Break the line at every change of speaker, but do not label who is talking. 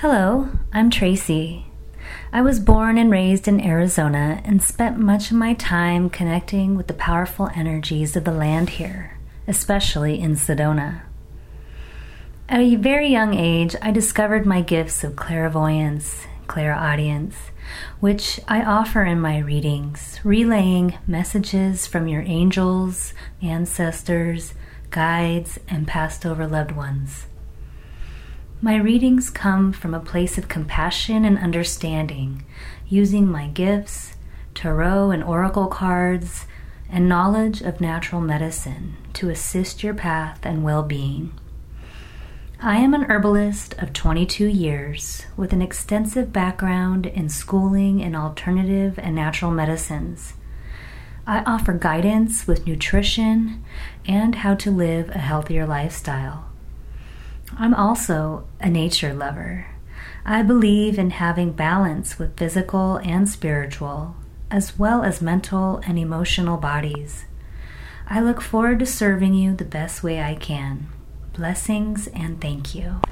Hello, I'm Tracy. I was born and raised in Arizona and spent much of my time connecting with the powerful energies of the land here, especially in Sedona. At a very young age, I discovered my gifts of clairvoyance, clairaudience, which I offer in my readings, relaying messages from your angels, ancestors, guides, and passed over loved ones. My readings come from a place of compassion and understanding, using my gifts, tarot and oracle cards, and knowledge of natural medicine to assist your path and well-being. I am an herbalist of 22 years with an extensive background in schooling in alternative and natural medicines. I offer guidance with nutrition and how to live a healthier lifestyle. I'm also a nature lover. I believe in having balance with physical and spiritual, as well as mental and emotional bodies. I look forward to serving you the best way I can. Blessings and thank you.